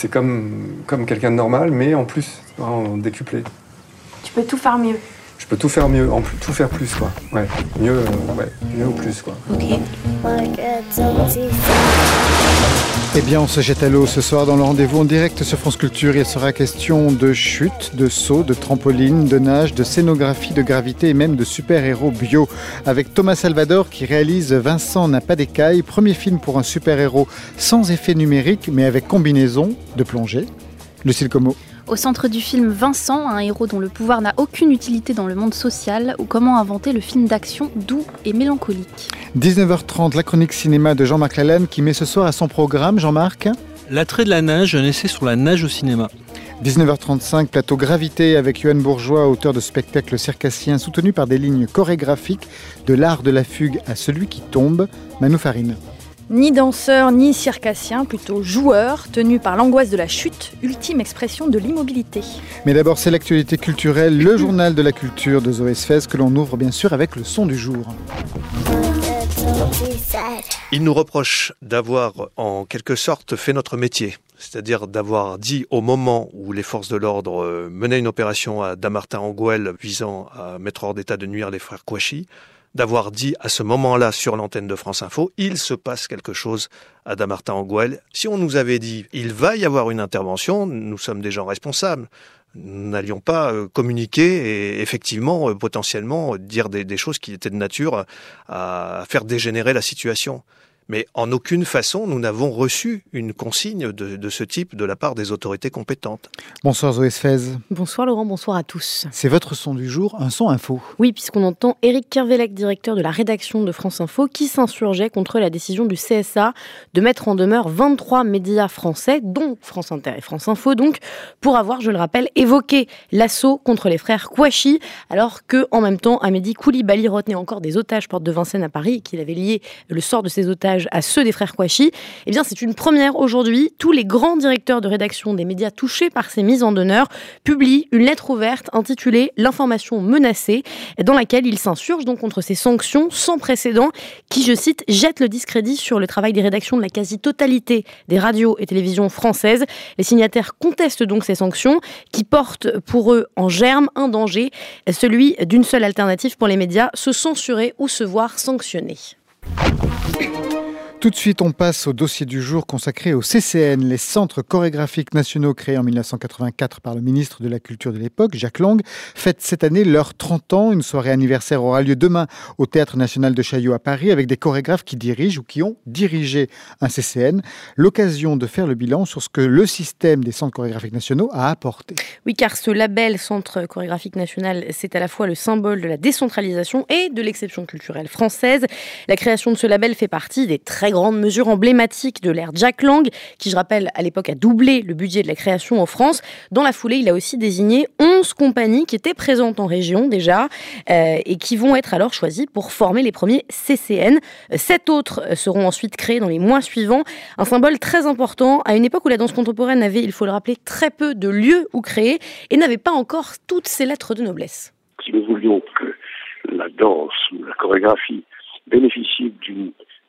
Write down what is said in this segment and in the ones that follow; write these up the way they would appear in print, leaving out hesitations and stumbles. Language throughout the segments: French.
c'est comme quelqu'un de normal, mais en plus, en décuplé. Tu peux tout faire mieux. Je peux tout faire mieux, tout faire plus, quoi. Ouais, mieux ou plus, quoi. Ok. Eh bien, on se jette à l'eau ce soir dans le rendez-vous en direct sur France Culture. Il sera question de chute, de saut, de trampoline, de nage, de scénographie, de gravité et même de super-héros bio. Avec Thomas Salvador qui réalise Vincent n'a pas d'écailles, premier film pour un super-héros sans effet numérique mais avec combinaison de plongée. Lucille Como. Au centre du film Vincent, un héros dont le pouvoir n'a aucune utilité dans le monde social, ou comment inventer le film d'action doux et mélancolique. 19h30, la chronique cinéma de Jean-Marc Lalanne qui met ce soir à son programme, Jean-Marc. L'attrait de la nage, un essai sur la nage au cinéma. 19h35, plateau Gravité avec Yoann Bourgeois, auteur de spectacles circassiens soutenu par des lignes chorégraphiques de l'art de la fugue à celui qui tombe, Manou Farine. Ni danseur, ni circassien, plutôt joueur, tenu par l'angoisse de la chute, ultime expression de l'immobilité. Mais d'abord, c'est l'actualité culturelle, le journal de la culture de Zoé Sfez, que l'on ouvre bien sûr avec le son du jour. Il nous reproche d'avoir en quelque sorte fait notre métier, c'est-à-dire d'avoir dit au moment où les forces de l'ordre menaient une opération à Dammartin-en-Goële visant à mettre hors d'état de nuire les frères Kouachi, d'avoir dit à ce moment-là sur l'antenne de France Info, il se passe quelque chose à Dammartin-en-Goële. Si on nous avait dit, il va y avoir une intervention, nous sommes des gens responsables. Nous n'allions pas communiquer et effectivement, potentiellement, dire des choses qui étaient de nature à faire dégénérer la situation. Mais en aucune façon, nous n'avons reçu une consigne de ce type de la part des autorités compétentes. Bonsoir Zoé Sfez. Bonsoir Laurent, bonsoir à tous. C'est votre son du jour, un son info. Oui, puisqu'on entend Éric Kervellec, directeur de la rédaction de France Info, qui s'insurgeait contre la décision du CSA de mettre en demeure 23 médias français, dont France Inter et France Info, donc, pour avoir, je le rappelle, évoqué l'assaut contre les frères Kouachi, alors que, en même temps, Amédi Koulibaly retenait encore des otages porte de Vincennes à Paris et qu'il avait lié le sort de ces otages à ceux des frères Kouachi. Eh bien, c'est une première aujourd'hui. Tous les grands directeurs de rédaction des médias touchés par ces mises en demeure publient une lettre ouverte intitulée « L'information menacée », dans laquelle ils s'insurgent donc contre ces sanctions sans précédent qui, je cite, jettent le discrédit sur le travail des rédactions de la quasi-totalité des radios et télévisions françaises. Les signataires contestent donc ces sanctions qui portent pour eux en germe un danger, celui d'une seule alternative pour les médias, se censurer ou se voir sanctionner. Tout de suite, on passe au dossier du jour consacré au CCN, les Centres chorégraphiques nationaux créés en 1984 par le ministre de la Culture de l'époque, Jack Lang, fêtent cette année leurs 30 ans. Une soirée anniversaire aura lieu demain au Théâtre National de Chaillot à Paris avec des chorégraphes qui dirigent ou qui ont dirigé un CCN. L'occasion de faire le bilan sur ce que le système des Centres chorégraphiques nationaux a apporté. Oui, car ce label Centre chorégraphique national, c'est à la fois le symbole de la décentralisation et de l'exception culturelle française. La création de ce label fait partie des très grande mesure emblématique de l'ère Jack Lang, qui, je rappelle, à l'époque a doublé le budget de la création en France. Dans la foulée, il a aussi désigné 11 compagnies qui étaient présentes en région déjà et qui vont être alors choisies pour former les premiers CCN. 7 autres seront ensuite créés dans les mois suivants. Un symbole très important à une époque où la danse contemporaine avait, il faut le rappeler, très peu de lieux où créer et n'avait pas encore toutes ses lettres de noblesse. Si nous voulions que la danse ou la chorégraphie bénéficie d'une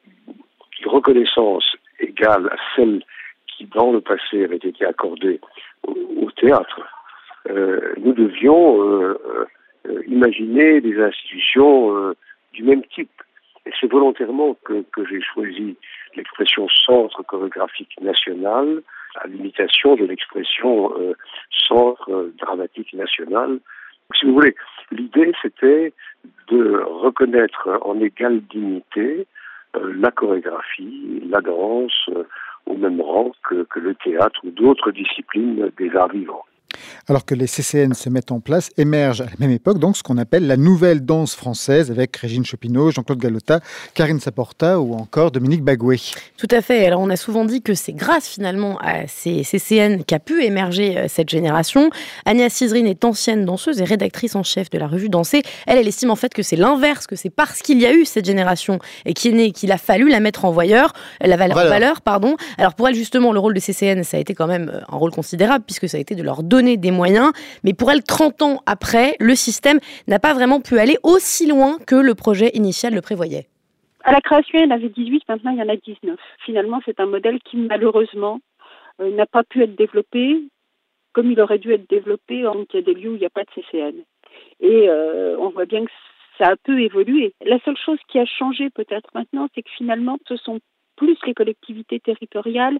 reconnaissance égale à celle qui, dans le passé, avait été accordée au théâtre, nous devions imaginer des institutions du même type. Et c'est volontairement que j'ai choisi l'expression centre chorégraphique national à l'imitation de l'expression centre dramatique national. Si vous voulez, l'idée c'était de reconnaître en égale dignité la chorégraphie, la danse, au même rang que le théâtre ou d'autres disciplines des arts vivants. Alors que les CCN se mettent en place, émerge à la même époque donc ce qu'on appelle la nouvelle danse française avec Régine Chopineau, Jean-Claude Galota, Karine Saporta ou encore Dominique Bagué. Tout à fait. Alors on a souvent dit que c'est grâce finalement à ces CCN qu'a pu émerger cette génération. Agnès Sizerine est ancienne danseuse et rédactrice en chef de la revue Danser. Elle estime en fait que c'est l'inverse, que c'est parce qu'il y a eu cette génération et qu'il a fallu la mettre en valeur. Alors pour elle justement le rôle de CCN ça a été quand même un rôle considérable puisque ça a été de leur donner des moyens, mais pour elle, 30 ans après, le système n'a pas vraiment pu aller aussi loin que le projet initial le prévoyait. À la création, il y en avait 18, maintenant il y en a 19. Finalement, c'est un modèle qui, malheureusement, n'a pas pu être développé comme il aurait dû être développé dans des lieux où il n'y a pas de CCN. Et on voit bien que ça a peu évolué. La seule chose qui a changé peut-être maintenant, c'est que finalement, ce sont plus les collectivités territoriales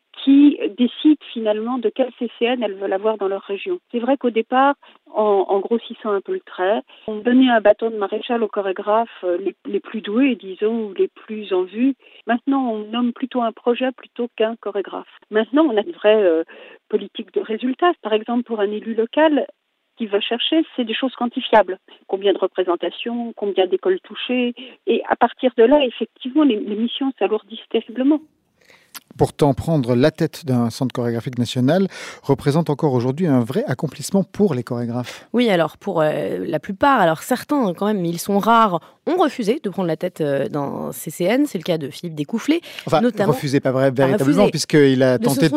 qui décident finalement de quel CCN elles veulent avoir dans leur région. C'est vrai qu'au départ, en grossissant un peu le trait, on donnait un bâton de maréchal aux chorégraphes les plus doués, disons, ou les plus en vue. Maintenant, on nomme plutôt un projet plutôt qu'un chorégraphe. Maintenant, on a une vraie politique de résultats. Par exemple, pour un élu local, ce qu'il va chercher, c'est des choses quantifiables. Combien de représentations, combien d'écoles touchées. Et à partir de là, effectivement, les missions s'alourdissent terriblement. Pourtant, prendre la tête d'un centre chorégraphique national représente encore aujourd'hui un vrai accomplissement pour les chorégraphes. Oui, alors pour la plupart, alors certains quand même, mais ils sont rares, ont refusé de prendre la tête d'un CCN. C'est le cas de Philippe Descoufflés. Enfin, notamment, refusé, pas véritablement, puisqu'il a tenté...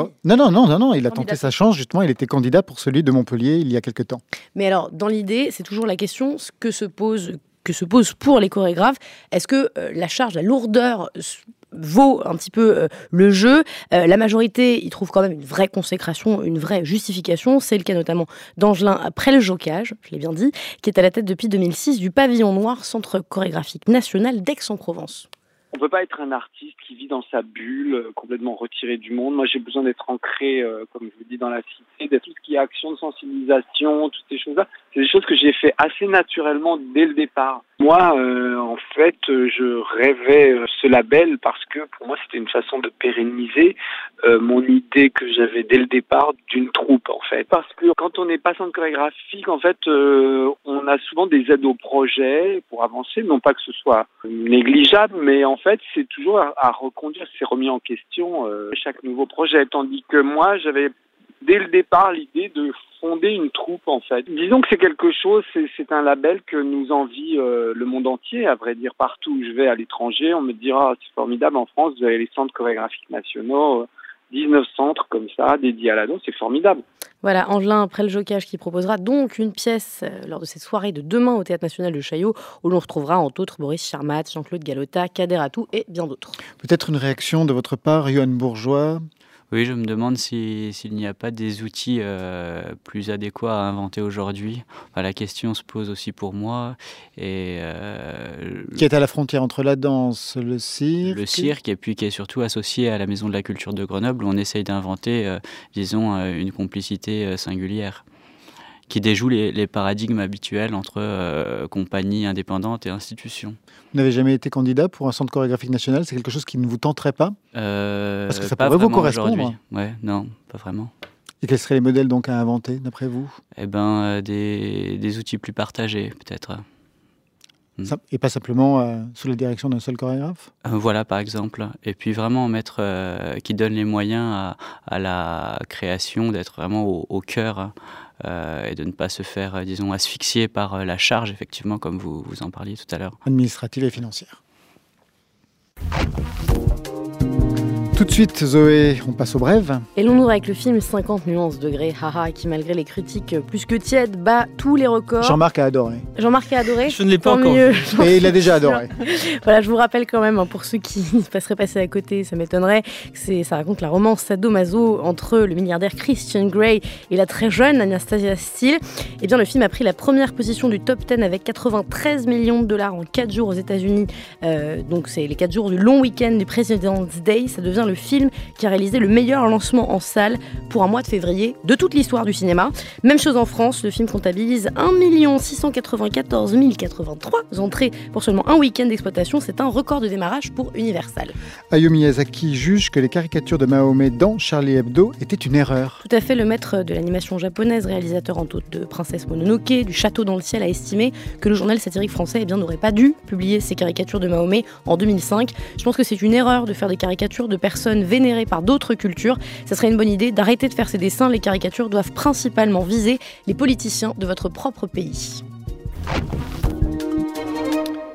Non, il a tenté sa chance, justement, il était candidat pour celui de Montpellier il y a quelque temps. Mais alors, dans l'idée, c'est toujours la question que se pose pour les chorégraphes. Est-ce que la charge, la lourdeur vaut un petit peu le jeu? La majorité y trouve quand même une vraie consécration, une vraie justification. C'est le cas notamment d'Angelin Preljocaj, je l'ai bien dit, qui est à la tête depuis 2006 du Pavillon Noir, centre chorégraphique national d'Aix-en-Provence. On ne peut pas être un artiste qui vit dans sa bulle, complètement retiré du monde. Moi, j'ai besoin d'être ancré, comme je vous dis, dans la cité, d'être tout ce qui est action de sensibilisation, toutes ces choses-là. C'est des choses que j'ai fait assez naturellement dès le départ. Moi, en fait, je rêvais ce label parce que pour moi, c'était une façon de pérenniser mon idée que j'avais dès le départ d'une troupe, en fait. Parce que quand on n'est pas centre chorégraphique, en fait, on a souvent des aides au projet pour avancer. Non pas que ce soit négligeable, mais en fait, c'est toujours à reconduire, c'est remis en question chaque nouveau projet. Tandis que moi, j'avais dès le départ l'idée de fonder une troupe, en fait. Disons que c'est quelque chose, c'est un label que nous envie le monde entier, à vrai dire. Partout où je vais à l'étranger, on me dira c'est formidable, en France, vous avez les centres chorégraphiques nationaux, 19 centres comme ça, dédiés à la danse, c'est formidable. Voilà, Angelin Preljocaj qui proposera donc une pièce lors de cette soirée de demain au Théâtre National de Chaillot, où l'on retrouvera entre autres Boris Charmat, Jean-Claude Galota, Kader Atou et bien d'autres. Peut-être une réaction de votre part, Yohan Bourgeois? Oui, je me demande s'il n'y a pas des outils plus adéquats à inventer aujourd'hui. Enfin, la question se pose aussi pour moi. Et, qui est à la frontière entre la danse, le cirque. Le cirque, et puis qui est surtout associé à la Maison de la Culture de Grenoble, où on essaye d'inventer, disons, une complicité singulière, qui déjoue les paradigmes habituels entre compagnies indépendantes et institutions. Vous n'avez jamais été candidat pour un centre chorégraphique national? C'est quelque chose qui ne vous tenterait pas? Parce que ça pourrait vous correspondre. Ouais, non, pas vraiment. Et quels seraient les modèles donc à inventer, d'après vous? Des outils plus partagés, peut-être. Et pas simplement sous la direction d'un seul chorégraphe? Voilà, par exemple. Et puis vraiment mettre, qui donne les moyens à la création, d'être vraiment au cœur, et de ne pas se faire, disons, asphyxier par la charge, effectivement, comme vous en parliez tout à l'heure. Administrative et financière. Tout de suite, Zoé, on passe au brève. Et l'on ouvre avec le film 50 nuances degrés, haha, qui malgré les critiques plus que tièdes, bat tous les records. Jean-Marc a adoré. Jean-Marc a adoré. Je ne l'ai pas encore vu. Et il a déjà adoré. Voilà, je vous rappelle quand même, pour ceux qui passeraient passer à côté, ça m'étonnerait, ça raconte la romance sadomaso entre le milliardaire Christian Grey et la très jeune Anastasia Steele. Et bien, le film a pris la première position du top 10 avec 93 millions de dollars en 4 jours aux États-Unis. Donc, c'est les 4 jours du long week-end du President's Day. Ça devient le film qui a réalisé le meilleur lancement en salle pour un mois de février de toute l'histoire du cinéma. Même chose en France, le film comptabilise 1 694 083 entrées pour seulement un week-end d'exploitation. C'est un record de démarrage pour Universal. Hayao Miyazaki juge que les caricatures de Mahomet dans Charlie Hebdo étaient une erreur. Tout à fait, le maître de l'animation japonaise, réalisateur entre autres de Princesse Mononoke, du Château dans le ciel, a estimé que le journal satirique français n'aurait pas dû publier ces caricatures de Mahomet en 2005. Je pense que c'est une erreur de faire des caricatures de personnes vénérées par d'autres cultures. Ça serait une bonne idée d'arrêter de faire ces dessins. Les caricatures doivent principalement viser les politiciens de votre propre pays. La dernière ?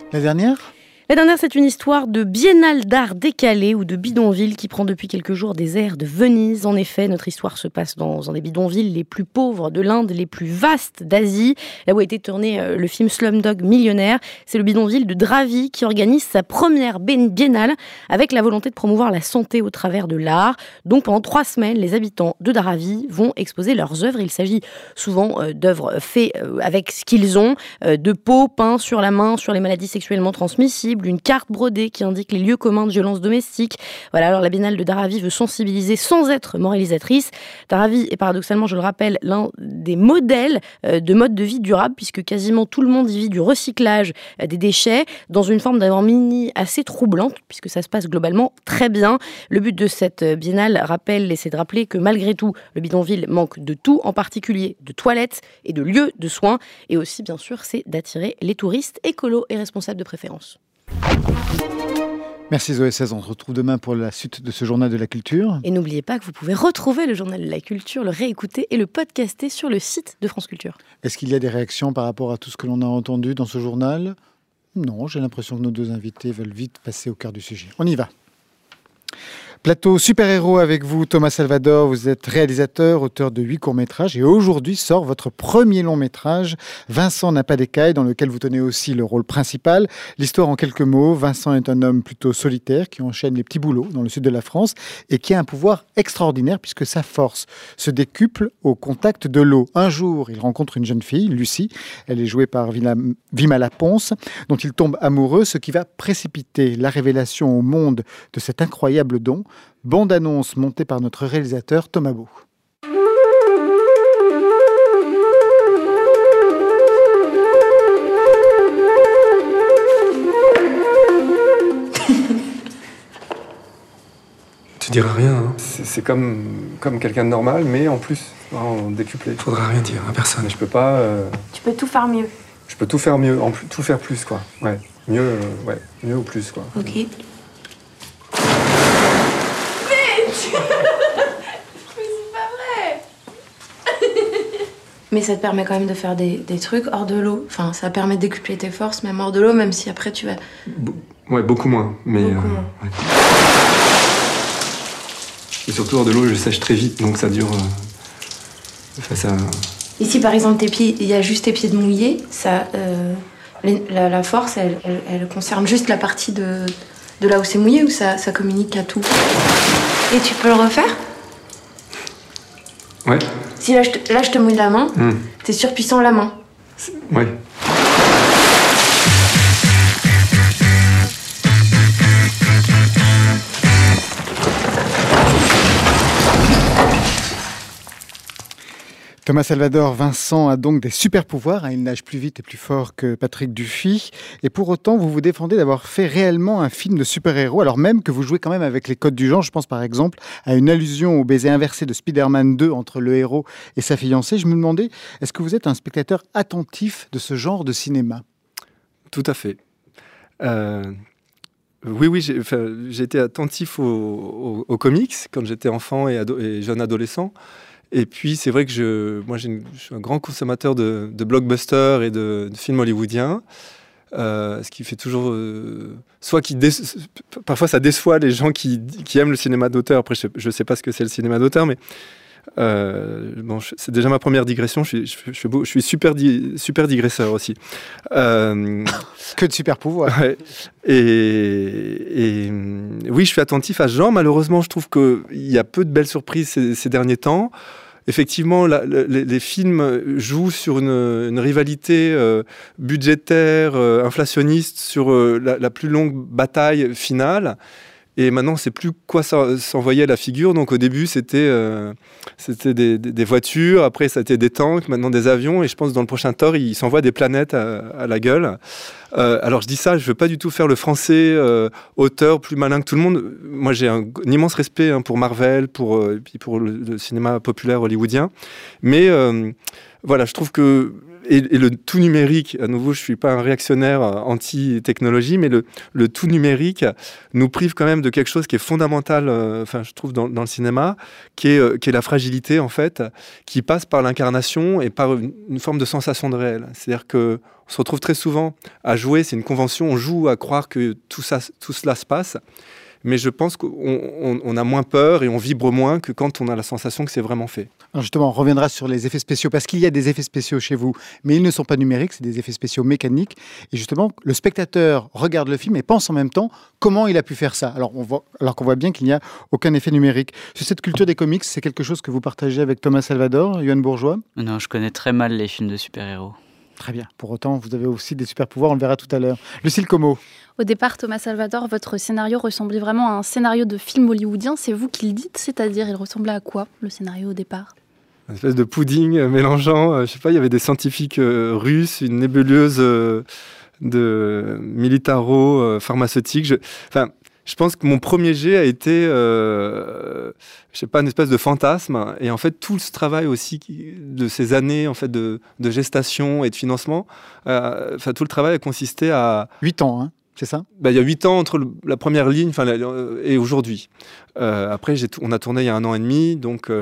La dernière, c'est une histoire de biennale d'art décalé ou de bidonville qui prend depuis quelques jours des airs de Venise. En effet, notre histoire se passe dans un des bidonvilles les plus pauvres de l'Inde, les plus vastes d'Asie, là où a été tourné le film Slumdog Millionnaire. C'est le bidonville de Dravi qui organise sa première biennale avec la volonté de promouvoir la santé au travers de l'art. Donc pendant 3 semaines, les habitants de Dravi vont exposer leurs œuvres. Il s'agit souvent d'œuvres faites avec ce qu'ils ont, de peau peint sur la main, sur les maladies sexuellement transmissibles, une carte brodée qui indique les lieux communs de violences domestiques. Voilà, alors la Biennale de Dharavie veut sensibiliser sans être moralisatrice. Dharavie est paradoxalement, je le rappelle, l'un des modèles de mode de vie durable, puisque quasiment tout le monde y vit du recyclage des déchets, dans une forme d'harmonie assez troublante, puisque ça se passe globalement très bien. Le but de cette biennale c'est de rappeler que malgré tout, le bidonville manque de tout, en particulier de toilettes et de lieux de soins, et aussi, bien sûr, c'est d'attirer les touristes écolos et responsables de préférence. Merci Zoé 16, on se retrouve demain pour la suite de ce journal de la culture. Et n'oubliez pas que vous pouvez retrouver le journal de la culture, le réécouter et le podcaster sur le site de France Culture. Est-ce qu'il y a des réactions par rapport à tout ce que l'on a entendu dans ce journal ? Non, j'ai l'impression que nos 2 invités veulent vite passer au cœur du sujet. On y va. Plateau super-héros avec vous, Thomas Salvador. Vous êtes réalisateur, auteur de 8 courts-métrages et aujourd'hui sort votre premier long-métrage, Vincent n'a pas d'écailles, dans lequel vous tenez aussi le rôle principal. L'histoire en quelques mots, Vincent est un homme plutôt solitaire qui enchaîne les petits boulots dans le sud de la France et qui a un pouvoir extraordinaire puisque sa force se décuple au contact de l'eau. Un jour, il rencontre une jeune fille, Lucie. Elle est jouée par Vimala Ponce, dont il tombe amoureux, ce qui va précipiter la révélation au monde de cet incroyable don. Bande-annonce montée par notre réalisateur Thomas Beau. Tu diras rien, hein. C'est comme quelqu'un de normal, mais en plus, en décuplé. Faudra rien dire à personne. Mais je peux pas... Tu peux tout faire mieux. Je peux tout faire mieux, tout faire plus, quoi. Ouais, mieux ou plus, quoi. Ok. Mais ça te permet quand même de faire des trucs hors de l'eau. Enfin, ça permet de décupler tes forces, même hors de l'eau, même si après tu vas... Ouais, beaucoup moins. Mais beaucoup moins. Ouais. Et surtout hors de l'eau, je sèche très vite, donc ça dure... Face à... Ici, par exemple, tes pieds, il y a juste tes pieds de mouillés. Ça, la force, elle concerne juste la partie de là où c'est mouillé, ou ça communique à tout. Et tu peux le refaire ? Ouais. Si là, je te mouille la main, t'es surpuissant la main. Ouais. Thomas Salvador, Vincent a donc des super pouvoirs. Il nage plus vite et plus fort que Patrick Dufy. Et pour autant, vous vous défendez d'avoir fait réellement un film de super-héros, alors même que vous jouez quand même avec les codes du genre. Je pense par exemple à une allusion au baiser inversé de Spider-Man 2 entre le héros et sa fiancée. Je me demandais, est-ce que vous êtes un spectateur attentif de ce genre de cinéma ? Tout à fait. Oui, j'ai été attentif aux comics quand j'étais enfant et jeune adolescent. Et puis, c'est vrai que je suis un grand consommateur de blockbusters et de films hollywoodiens, ce qui fait toujours... parfois, ça déçoit les gens qui aiment le cinéma d'auteur. Après, je ne sais pas ce que c'est le cinéma d'auteur, mais c'est déjà ma première digression. Je suis super digresseur aussi. Que de super pouvoirs. Ouais. Et oui, je suis attentif à ce genre. Malheureusement, je trouve qu'il y a peu de belles surprises ces derniers temps. Effectivement, les films jouent sur une rivalité budgétaire, inflationniste, sur la plus longue bataille finale. Et maintenant, on ne sait plus quoi s'envoyer à la figure. Donc au début, c'était des voitures, après ça a été des tanks, maintenant des avions. Et je pense que dans le prochain Thor, ils s'envoient des planètes à la gueule. Alors je dis ça, je ne veux pas du tout faire le français auteur plus malin que tout le monde. Moi, j'ai un immense respect pour Marvel, puis pour le cinéma populaire hollywoodien. Mais voilà, je trouve que et le tout numérique, à nouveau, je ne suis pas un réactionnaire anti-technologie, mais le tout numérique nous prive quand même de quelque chose qui est fondamental, je trouve, dans le cinéma, qui est la fragilité, en fait, qui passe par l'incarnation et par une forme de sensation de réel. C'est-à-dire qu'on se retrouve très souvent à jouer, c'est une convention, on joue à croire que tout cela se passe. Mais je pense qu'on a moins peur et on vibre moins que quand on a la sensation que c'est vraiment fait. Alors justement, on reviendra sur les effets spéciaux, parce qu'il y a des effets spéciaux chez vous, mais ils ne sont pas numériques, c'est des effets spéciaux mécaniques. Et justement, le spectateur regarde le film et pense en même temps comment il a pu faire ça, alors qu'on voit bien qu'il n'y a aucun effet numérique. Sur cette culture des comics, c'est quelque chose que vous partagez avec Thomas Salvador, Yoann Bourgeois ? Non, je connais très mal les films de super-héros. Très bien. Pour autant, vous avez aussi des super-pouvoirs, on le verra tout à l'heure. Lucille Como. Au départ, Thomas Salvador, votre scénario ressemblait vraiment à un scénario de film hollywoodien. C'est vous qui le dites, c'est-à-dire, il ressemblait à quoi, le scénario au départ ? Une espèce de pudding mélangeant, il y avait des scientifiques russes, une nébuleuse de militaro-pharmaceutique. Je pense que mon premier jet a été, une espèce de fantasme. Et en fait, tout ce travail aussi de ces années en fait, de gestation et de financement, tout le travail a consisté à... 8 ans, hein, c'est ça ? Il y a 8 ans entre la première ligne et aujourd'hui. Après, on a tourné il y a 1 an et demi, donc...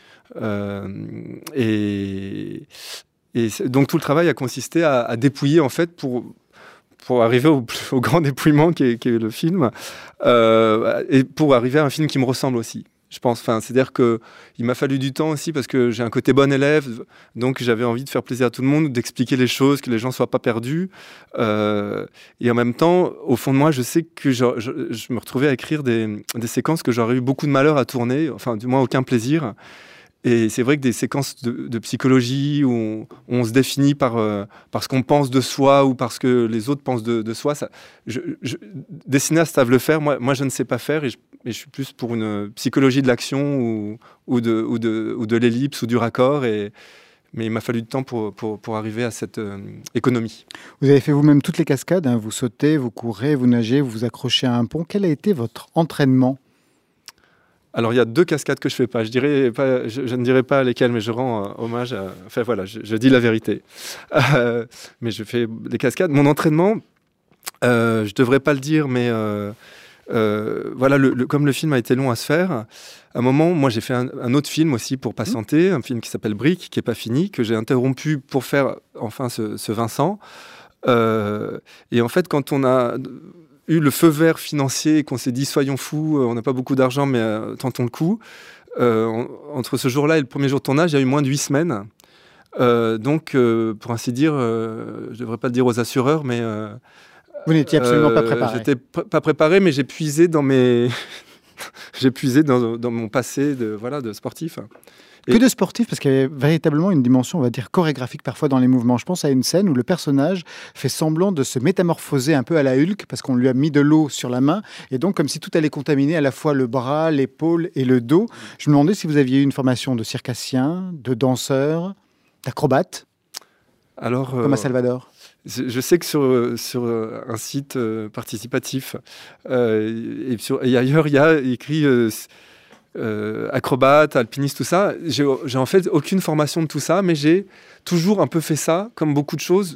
donc tout le travail a consisté à dépouiller, en fait, pour arriver au grand dépouillement qui est le film, et pour arriver à un film qui me ressemble aussi, je pense. C'est-à-dire qu'il m'a fallu du temps aussi parce que j'ai un côté bon élève, donc j'avais envie de faire plaisir à tout le monde, d'expliquer les choses, que les gens ne soient pas perdus. Et en même temps, au fond de moi, je sais que je me retrouvais à écrire des séquences que j'aurais eu beaucoup de malheur à tourner, enfin du moins aucun plaisir. Et c'est vrai que des séquences de psychologie où on se définit par ce qu'on pense de soi ou parce que les autres pensent de soi, des cinéastes savent le faire. Moi, je ne sais pas faire et je suis plus pour une psychologie de l'action ou de l'ellipse ou du raccord. Mais il m'a fallu du temps pour arriver à cette économie. Vous avez fait vous-même toutes les cascades, hein. Vous sautez, vous courez, vous nagez, vous vous accrochez à un pont. Quel a été votre entraînement ? Alors, il y a 2 cascades que je fais pas. Je ne dirai pas lesquelles, mais je rends hommage à... Enfin, voilà, je dis la vérité. Mais je fais des cascades. Mon entraînement, je ne devrais pas le dire, mais comme le film a été long à se faire, à un moment, moi, j'ai fait un autre film aussi pour patienter, un film qui s'appelle Brick, qui n'est pas fini, que j'ai interrompu pour faire, enfin, ce Vincent. Et en fait, quand on a... eu le feu vert financier et qu'on s'est dit soyons fous, on n'a pas beaucoup d'argent mais tentons le coup. Entre ce jour-là et le premier jour de tournage, il y a eu moins de 8 semaines. Donc, pour ainsi dire, je ne devrais pas le dire aux assureurs, mais... vous n'étiez absolument pas préparé. J'étais pas préparé, mais j'ai puisé dans mon passé de sportif. Que de sportifs, parce qu'il y a véritablement une dimension, on va dire, chorégraphique parfois dans les mouvements. Je pense à une scène où le personnage fait semblant de se métamorphoser un peu à la Hulk, parce qu'on lui a mis de l'eau sur la main, et donc comme si tout allait contaminer à la fois le bras, l'épaule et le dos. Je me demandais si vous aviez eu une formation de circassien, de danseur, d'acrobate, comme à Salvador. Je sais que sur un site participatif, et ailleurs, il y a écrit... acrobate, alpiniste, tout ça. J'ai en fait aucune formation de tout ça, mais j'ai toujours un peu fait ça, comme beaucoup de choses,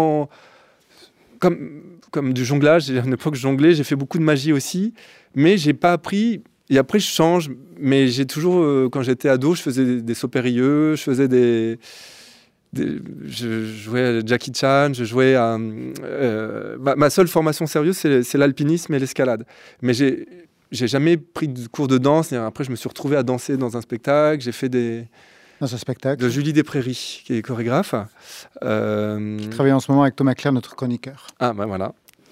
comme du jonglage. À une époque, je jonglais, j'ai fait beaucoup de magie aussi, mais j'ai pas appris. Et après, je change, mais j'ai toujours, quand j'étais ado, je faisais des sauts périlleux, je faisais je jouais à Jackie Chan, je jouais à... ma seule formation sérieuse, c'est l'alpinisme et l'escalade. Mais j'ai jamais pris de cours de danse. Et après, je me suis retrouvé à danser dans un spectacle. J'ai fait dans un spectacle de Julie Desprairies, qui est chorégraphe. Qui travaille en ce moment avec Thomas Clair, notre chroniqueur. Ah, ben voilà.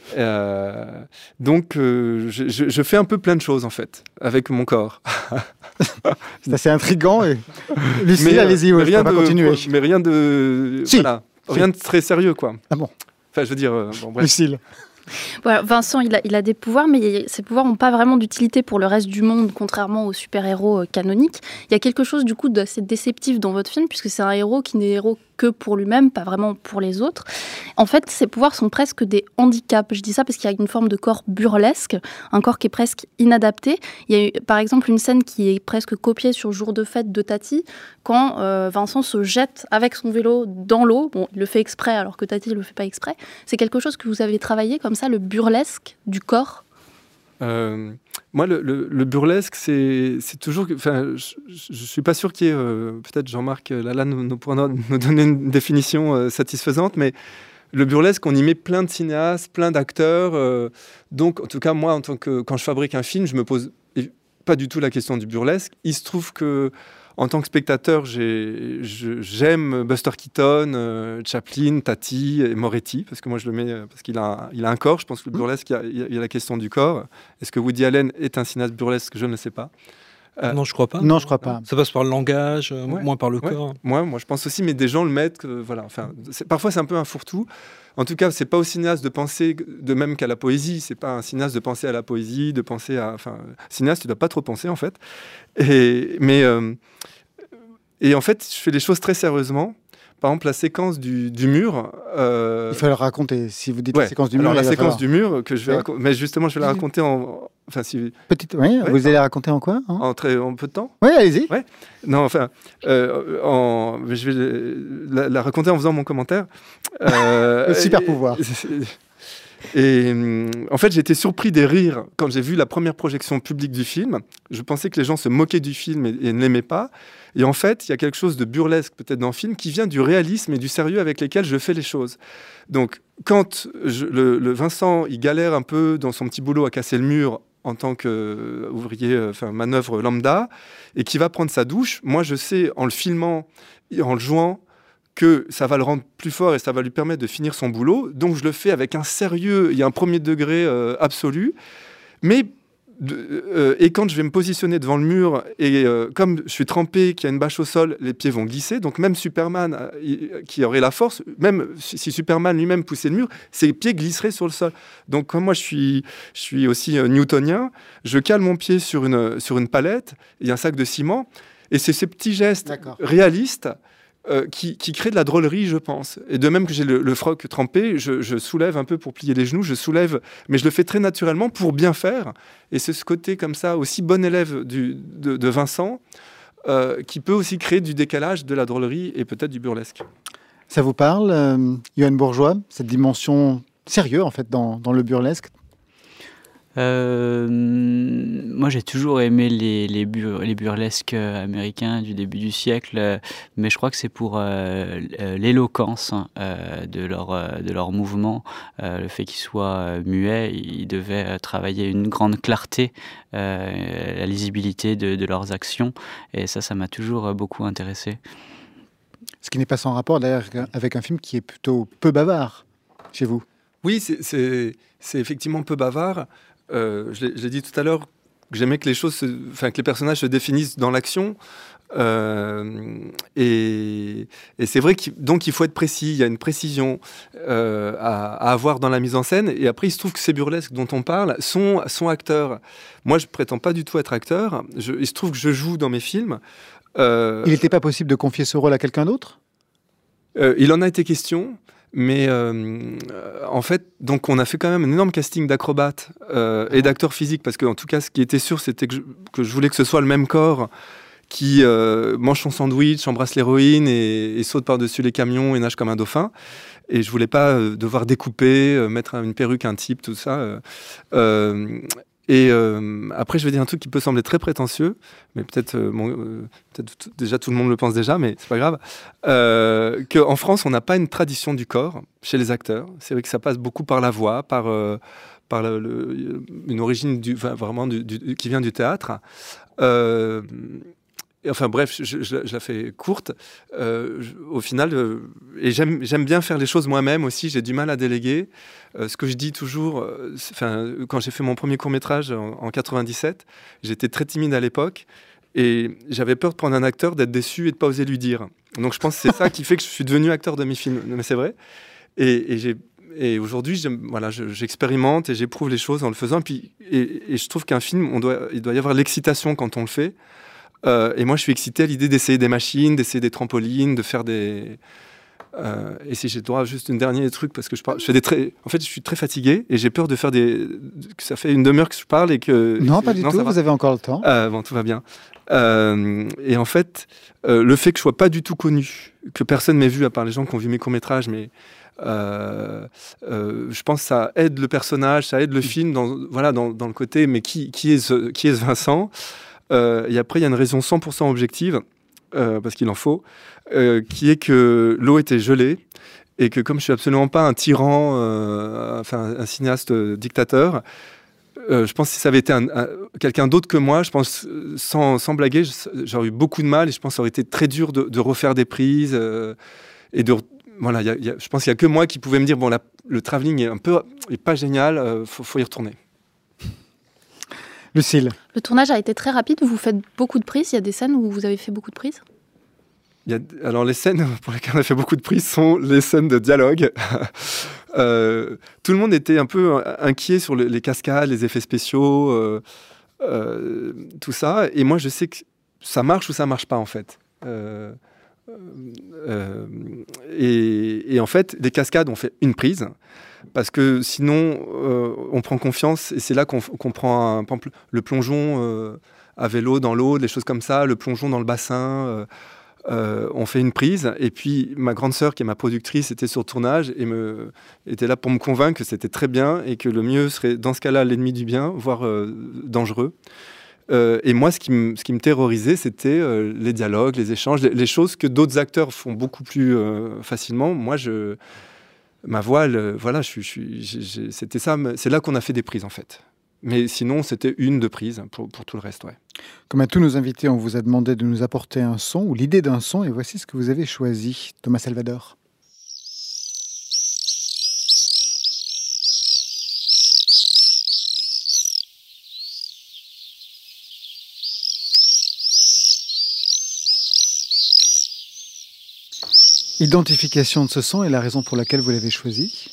Donc, je fais un peu plein de choses, en fait, avec mon corps. C'est assez intriguant. Et... Lucille, allez-y, je peux pas continuer. Mais rien de... Si. Voilà, rien de très sérieux, quoi. Ah bon ? Enfin, je veux dire... bref. Lucille. Voilà, Vincent, il a des pouvoirs, mais ces pouvoirs n'ont pas vraiment d'utilité pour le reste du monde, contrairement aux super-héros canoniques. Il y a quelque chose, du coup, d'assez déceptif dans votre film, puisque c'est un héros qui n'est héros que pour lui-même, pas vraiment pour les autres. En fait, ses pouvoirs sont presque des handicaps. Je dis ça parce qu'il y a une forme de corps burlesque, un corps qui est presque inadapté. Il y a eu, par exemple, une scène qui est presque copiée sur Jour de fête de Tati, quand Vincent se jette avec son vélo dans l'eau. Bon, il le fait exprès alors que Tati ne le fait pas exprès. C'est quelque chose que vous avez travaillé comme ça, le burlesque du corps? Moi, le burlesque, c'est toujours... Enfin, je suis pas sûr qu'il y ait... peut-être Jean-Marc Lalanne pourra nous donner une définition satisfaisante, mais le burlesque, on y met plein de cinéastes, plein d'acteurs. Donc, en tout cas, moi, quand je fabrique un film, je me pose pas du tout la question du burlesque. Il se trouve que en tant que spectateur, j'aime Buster Keaton, Chaplin, Tati et Moretti, parce que moi je le mets parce qu'il a un corps. Je pense que le burlesque, il y a la question du corps. Est-ce que Woody Allen est un cinéaste burlesque? Je ne le sais pas. Non, je crois pas. Non, je crois pas. Ça passe par le langage, moins par le corps. Moi, je pense aussi, mais des gens le mettent. Voilà. Enfin, parfois, c'est un peu un fourre-tout. En tout cas, c'est pas au cinéaste de penser de même qu'à la poésie. C'est pas un cinéaste de penser à la poésie, de penser à. Enfin, cinéaste, tu dois pas trop penser en fait. Et en fait, je fais les choses très sérieusement. Par exemple, la séquence du mur. Il faut le raconter. Si vous dites la séquence du mur, alors la séquence du mur que je vais raconter. Mais justement, je vais la raconter en. Enfin, si. Petite. Oui. Vous allez la raconter en quoi, hein? En peu de temps. Oui, allez-y. Ouais. Non, enfin, je vais la raconter en faisant mon commentaire. Super pouvoir. Et en fait, j'ai été surpris des rires quand j'ai vu la première projection publique du film. Je pensais que les gens se moquaient du film et ne l'aimaient pas. Et en fait, il y a quelque chose de burlesque peut-être dans le film qui vient du réalisme et du sérieux avec lesquels je fais les choses. Donc, quand le Vincent, il galère un peu dans son petit boulot à casser le mur en tant qu'ouvrier, manœuvre lambda, et qui va prendre sa douche, moi, je sais, en le filmant et en le jouant, que ça va le rendre plus fort et ça va lui permettre de finir son boulot. Donc, je le fais avec un sérieux, il y a un premier degré absolu. Mais, et quand je vais me positionner devant le mur, et comme je suis trempé, qu'il y a une bâche au sol, les pieds vont glisser. Donc, même Superman, qui aurait la force, même si Superman lui-même poussait le mur, ses pieds glisseraient sur le sol. Donc, comme moi, je suis aussi newtonien, je cale mon pied sur une palette, il y a un sac de ciment, et c'est ces petits gestes réalistes qui crée de la drôlerie, je pense. Et de même que j'ai le froc trempé, je soulève un peu pour plier les genoux, je soulève, mais je le fais très naturellement pour bien faire. Et c'est ce côté comme ça, aussi bon élève de Vincent, qui peut aussi créer du décalage, de la drôlerie et peut-être du burlesque. Ça vous parle, Yoann Bourgeois, cette dimension sérieuse en fait dans le burlesque? Moi, j'ai toujours aimé les burlesques américains du début du siècle, mais je crois que c'est pour l'éloquence de leur mouvement, le fait qu'ils soient muets. Ils devaient travailler une grande clarté, la lisibilité de leurs actions, et ça m'a toujours beaucoup intéressé. Ce qui n'est pas sans rapport d'ailleurs avec un film qui est plutôt peu bavard chez vous. Oui, c'est effectivement peu bavard. Je l'ai dit tout à l'heure que j'aimais que que les personnages se définissent dans l'action. Et c'est vrai donc il faut être précis. Il y a une précision à avoir dans la mise en scène. Et après, il se trouve que ces burlesques dont on parle sont acteurs. Moi, je prétends pas du tout être acteur. Il se trouve que je joue dans mes films. Il n'était pas possible de confier ce rôle à quelqu'un d'autre? Il en a été question. Mais en fait, donc on a fait quand même un énorme casting d'acrobates et d'acteurs physiques, parce que en tout cas, ce qui était sûr, c'était que je voulais que ce soit le même corps qui mange son sandwich, embrasse l'héroïne et saute par-dessus les camions et nage comme un dauphin. Et je voulais pas devoir découper, mettre une perruque, un type, tout ça. Après, je vais dire un truc qui peut sembler très prétentieux, mais peut-être déjà tout le monde le pense déjà, mais c'est pas grave. Qu'en France, on n'a pas une tradition du corps chez les acteurs. C'est vrai que ça passe beaucoup par la voix, par une origine qui vient du théâtre. Enfin bref, je la fais courte. Au final, et j'aime bien faire les choses moi-même aussi. J'ai du mal à déléguer. Ce que je dis toujours, quand j'ai fait mon premier court-métrage en 97, j'étais très timide à l'époque et j'avais peur de prendre un acteur, d'être déçu et de pas oser lui dire. Donc je pense que c'est ça qui fait que je suis devenu acteur de mes films. Mais c'est vrai. Et aujourd'hui, j'expérimente et j'éprouve les choses en le faisant. Et je trouve qu'un film, il doit y avoir l'excitation quand on le fait. Et moi, je suis excité à l'idée d'essayer des machines, d'essayer des trampolines, de faire des Et si j'ai le droit, juste un dernier truc, parce que en fait, je suis très fatigué et j'ai peur de faire que ça fait une demi-heure que je parle et que... Non, pas du tout, vous avez encore le temps. Bon, tout va bien. Et en fait, le fait que je sois pas du tout connu, que personne m'ait vu à part les gens qui ont vu mes courts-métrages, mais je pense que ça aide le personnage, ça aide le film dans le côté, mais qui est ce Vincent et après, il y a une raison 100% objective, parce qu'il en faut, qui est que l'eau était gelée et que comme je suis absolument pas un tyran, un cinéaste dictateur, je pense que si ça avait été quelqu'un d'autre que moi, je pense, sans blaguer, j'aurais eu beaucoup de mal et je pense que ça aurait été très dur de refaire des prises et de... Voilà, je pense qu'il n'y a que moi qui pouvait me dire, bon, le travelling est pas génial, faut y retourner. Lucille. Le tournage a été très rapide, vous faites beaucoup de prises, il y a des scènes où vous avez fait beaucoup de prises ? Alors les scènes pour lesquelles on a fait beaucoup de prises sont les scènes de dialogue. Tout le monde était un peu inquiet sur les cascades, les effets spéciaux, tout ça. Et moi, je sais que ça marche ou ça marche pas, en fait. Et en fait, les cascades, on fait une prise. Parce que sinon, on prend confiance. Et c'est là qu'on prend par exemple, le plongeon à vélo dans l'eau, des choses comme ça, le plongeon dans le bassin... on fait une prise et puis ma grande sœur qui est ma productrice était sur le tournage et était là pour me convaincre que c'était très bien et que le mieux serait dans ce cas-là l'ennemi du bien, voire dangereux. Et moi ce qui me terrorisait c'était les dialogues, les échanges, les choses que d'autres acteurs font beaucoup plus facilement. Moi ma voix, c'était ça, c'est là qu'on a fait des prises en fait. Mais sinon, c'était 1-2 prises pour tout le reste, ouais. Comme à tous nos invités, on vous a demandé de nous apporter un son ou l'idée d'un son, et voici ce que vous avez choisi. Thomas Salvador. Identification de ce son et la raison pour laquelle vous l'avez choisi.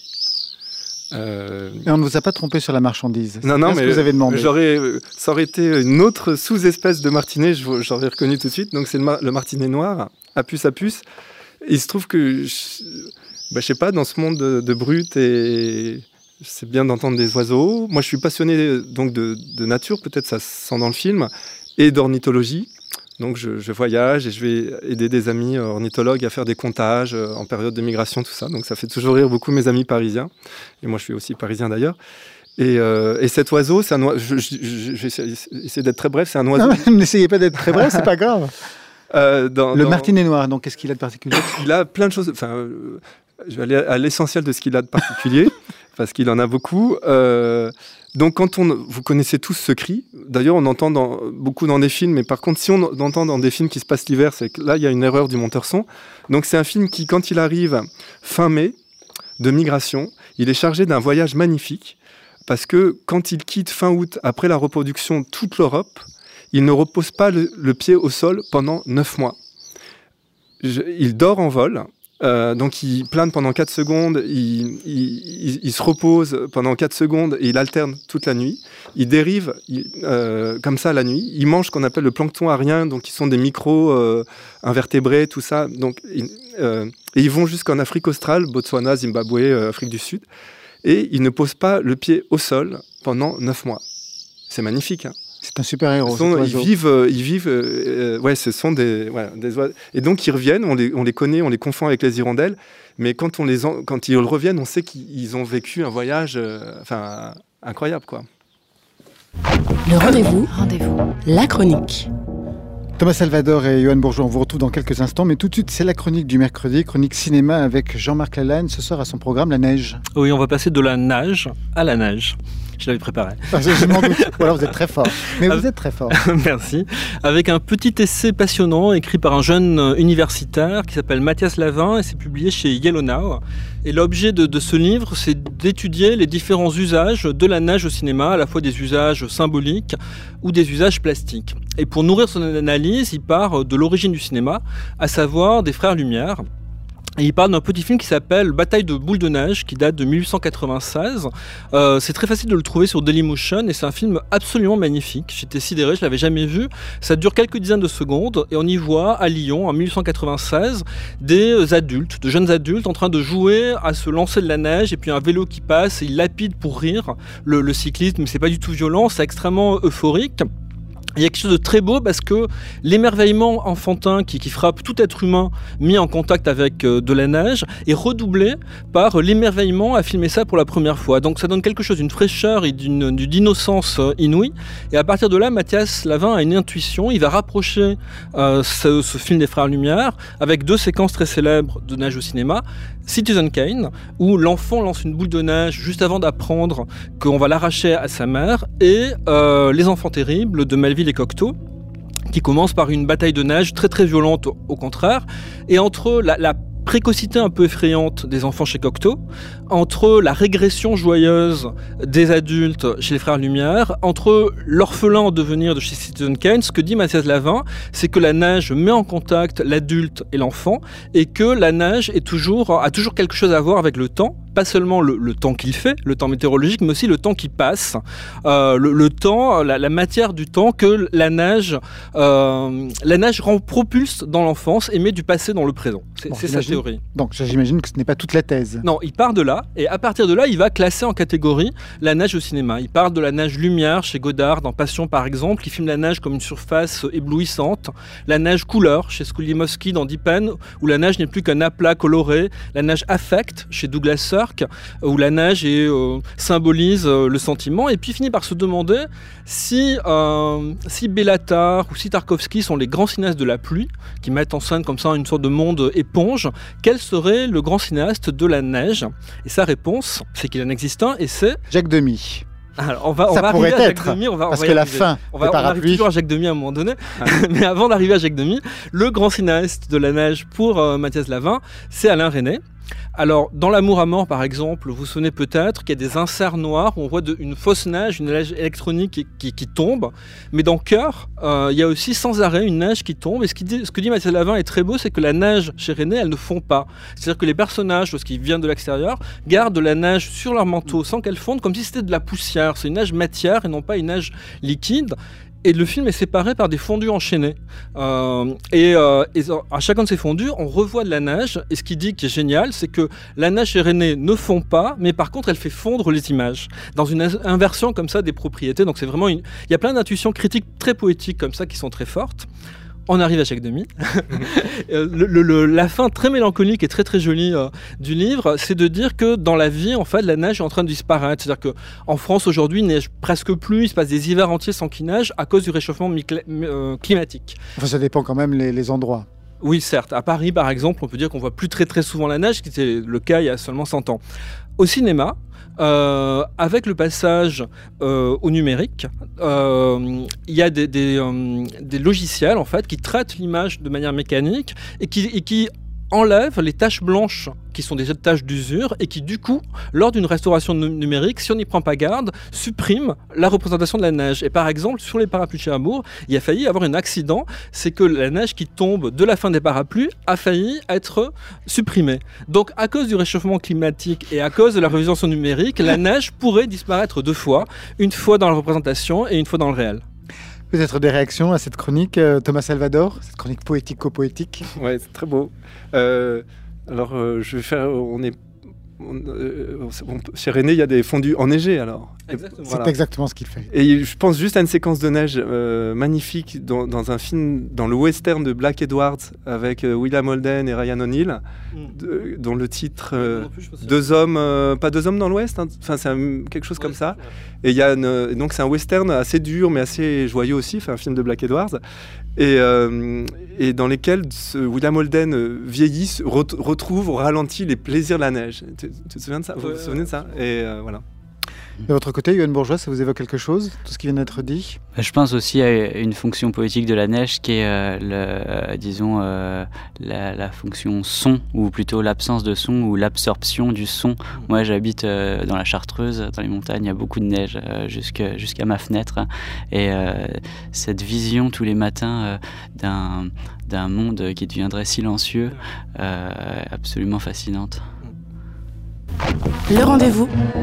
Et on ne vous a pas trompé sur la marchandise. Non, mais ce que vous avez demandé. Ça aurait été une autre sous-espèce de martinet, j'aurais reconnu tout de suite. Donc c'est le martinet noir, à puce. Il se trouve que, je sais pas, dans ce monde de brutes, et c'est bien d'entendre des oiseaux. Moi, je suis passionné donc de nature, peut-être ça se sent dans le film, et d'ornithologie. Donc je voyage et je vais aider des amis ornithologues à faire des comptages en période de migration, tout ça. Donc ça fait toujours rire beaucoup mes amis parisiens. Et moi je suis aussi parisien d'ailleurs. Et cet oiseau, c'est un oiseau, je vais essayer d'être très bref, c'est un oiseau... Non, n'essayez pas d'être très bref, c'est pas grave. Martinet noir, donc qu'est-ce qu'il a de particulier ? Il a plein de choses, je vais aller à l'essentiel de ce qu'il a de particulier, parce qu'il en a beaucoup. Donc, vous connaissez tous ce cri. D'ailleurs, on entend beaucoup dans des films, mais par contre, si on entend dans des films qui se passent l'hiver, c'est que là, il y a une erreur du monteur son. Donc, c'est un film qui, quand il arrive fin mai, de migration, il est chargé d'un voyage magnifique, parce que quand il quitte fin août, après la reproduction, toute l'Europe, il ne repose pas le pied au sol pendant 9 mois. Il dort en vol. Donc il plane pendant 4 secondes, il se repose pendant 4 secondes et il alterne toute la nuit. Il dérive comme ça la nuit. Il mange ce qu'on appelle le plancton aérien, donc qui sont des micro-invertébrés, tout ça. Donc, et ils vont jusqu'en Afrique australe, Botswana, Zimbabwe, Afrique du Sud. Et ils ne posent pas le pied au sol pendant 9 mois. C'est magnifique, hein. C'est un super-héros. Ils vivent ce sont des oiseaux. Et donc, ils reviennent, on les connaît, on les confond avec les hirondelles, mais quand ils reviennent, on sait qu'ils ont vécu un voyage incroyable, quoi. Le rendez-vous, la chronique. Thomas Salvador et Yoann Bourgeois, on vous retrouve dans quelques instants, mais tout de suite, c'est la chronique du mercredi, chronique cinéma avec Jean-Marc Lalanne. Ce soir, à son programme, la neige. Oui, on va passer de la nage à la nage. Je l'avais préparé. Je m'en doute. Voilà, vous êtes très fort. Mais vous êtes très fort. Merci. Avec un petit essai passionnant écrit par un jeune universitaire qui s'appelle Mathias Lavin et c'est publié chez Yellow Now. Et l'objet de ce livre, c'est d'étudier les différents usages de la nage au cinéma, à la fois des usages symboliques ou des usages plastiques. Et pour nourrir son analyse, il part de l'origine du cinéma, à savoir des Frères Lumière. Et il parle d'un petit film qui s'appelle Bataille de boules de neige, qui date de 1896. C'est très facile de le trouver sur Dailymotion et c'est un film absolument magnifique. J'étais sidéré, je l'avais jamais vu. Ça dure quelques dizaines de secondes et on y voit à Lyon en 1896 des adultes, de jeunes adultes en train de jouer à se lancer de la neige et puis un vélo qui passe et ils lapident pour rire le cyclisme, mais c'est pas du tout violent, c'est extrêmement euphorique. Il y a quelque chose de très beau parce que l'émerveillement enfantin qui frappe tout être humain mis en contact avec de la neige est redoublé par l'émerveillement à filmer ça pour la première fois. Donc ça donne quelque chose d'une fraîcheur et d'une innocence inouïe. Et à partir de là, Mathias Lavin a une intuition. Il va rapprocher ce film des Frères Lumière avec 2 séquences très célèbres de neige au cinéma. Citizen Kane, où l'enfant lance une boule de neige juste avant d'apprendre qu'on va l'arracher à sa mère, et Les Enfants Terribles de Melville et Cocteau, qui commence par une bataille de neige très très violente au contraire, et entre la précocité un peu effrayante des enfants chez Cocteau, entre la régression joyeuse des adultes chez les Frères Lumière, entre l'orphelin en devenir de chez Citizen Kane, ce que dit Mathias Lavin, c'est que la neige met en contact l'adulte et l'enfant, et que la neige a toujours quelque chose à voir avec le temps, pas seulement le temps qu'il fait, le temps météorologique, mais aussi le temps qui passe, le temps, la matière du temps que la neige propulse dans l'enfance et met du passé dans le présent. C'est sa théorie. Donc j'imagine que ce n'est pas toute la thèse. Non, il part de là, et à partir de là, il va classer en catégorie la neige au cinéma. Il parle de la neige lumière chez Godard, dans Passion par exemple, qui filme la neige comme une surface éblouissante, la neige couleur chez Skolimowski dans Deep End, où la neige n'est plus qu'un aplat coloré, la neige affect chez Douglas Sirk, où la neige symbolise le sentiment, et puis finit par se demander si Béla Tarr ou si Tarkovsky sont les grands cinéastes de la pluie, qui mettent en scène comme ça une sorte de monde éponge, quel serait le grand cinéaste de la neige? Et sa réponse, c'est qu'il en existe un, et c'est Jacques Demy. Alors on va arriver à Jacques Demy, parce que la fin, on arrive toujours à Jacques Demy à un moment donné, mais avant d'arriver à Jacques Demy, le grand cinéaste de la neige pour Mathias Lavin, c'est Alain Resnais. Alors, dans L'amour à mort, par exemple, vous vous souvenez peut-être qu'il y a des inserts noirs où on voit une fausse neige, une neige électronique qui tombe. Mais dans Cœur, il y a aussi sans arrêt une neige qui tombe. Et ce que dit Mathias Lavin est très beau, c'est que la neige chez Resnais, elle ne fond pas. C'est-à-dire que les personnages, lorsqu'ils viennent de l'extérieur, gardent de la neige sur leur manteau sans qu'elle fonde, comme si c'était de la poussière. C'est une neige matière et non pas une neige liquide. Et le film est séparé par des fondus enchaînés. Et à chacun de ces fondus, on revoit de la neige. Et ce qu'il dit qui est génial, c'est que la neige chez Resnais ne fond pas, mais par contre, elle fait fondre les images. Dans une inversion comme ça des propriétés. Donc c'est vraiment il y a plein d'intuitions critiques très poétiques comme ça qui sont très fortes. On arrive à Jacques Demy. La fin très mélancolique et très très jolie du livre, c'est de dire que dans la vie, en fait, la neige est en train de disparaître. C'est-à-dire qu'en France aujourd'hui, il neige presque plus. Il se passe des hivers entiers sans qu'il neige à cause du réchauffement climatique. Enfin, ça dépend quand même les endroits. Oui, certes. À Paris, par exemple, on peut dire qu'on voit plus très très souvent la neige, ce qui était le cas il y a seulement 100 ans. Au cinéma, avec le passage au numérique, il y a des logiciels en fait qui traitent l'image de manière mécanique et qui enlèvent les taches blanches qui sont des taches d'usure et qui du coup, lors d'une restauration numérique, si on n'y prend pas garde, suppriment la représentation de la neige. Et par exemple, sur les parapluies de Cherbourg, il a failli avoir un accident, c'est que la neige qui tombe de la fin des parapluies a failli être supprimée. Donc à cause du réchauffement climatique et à cause de la représentation numérique, la neige pourrait disparaître 2 fois, une fois dans la représentation et une fois dans le réel. Peut-être des réactions à cette chronique, Thomas Salvador, cette chronique poético-poétique. Ouais, c'est très beau. Alors, je vais faire. Chez Resnais, il y a des fondus enneigés alors. Exactement. C'est exactement ce qu'il fait. Et je pense juste à une séquence de neige magnifique dans un film, dans le western de Black Edwards avec William Holden et Ryan O'Neal, dont le titre Deux hommes, pas deux hommes dans l'Ouest, hein, enfin c'est quelque chose comme ça. Et il y a donc c'est un western assez dur mais assez joyeux aussi, enfin un film de Black Edwards. Et dans lesquels William Holden vieillit, retrouve au ralenti les plaisirs de la neige. Tu te souviens de ça? Vous vous souvenez de ça? Et voilà. De votre côté, Yoann Bourgeois, ça vous évoque quelque chose, tout ce qui vient d'être dit ? Je pense aussi à une fonction poétique de la neige qui est, la fonction son, ou plutôt l'absence de son, ou l'absorption du son. Moi, j'habite dans la Chartreuse, dans les montagnes, il y a beaucoup de neige jusqu'à ma fenêtre. Et cette vision tous les matins d'un monde qui deviendrait silencieux, absolument fascinante. Le rendez-vous.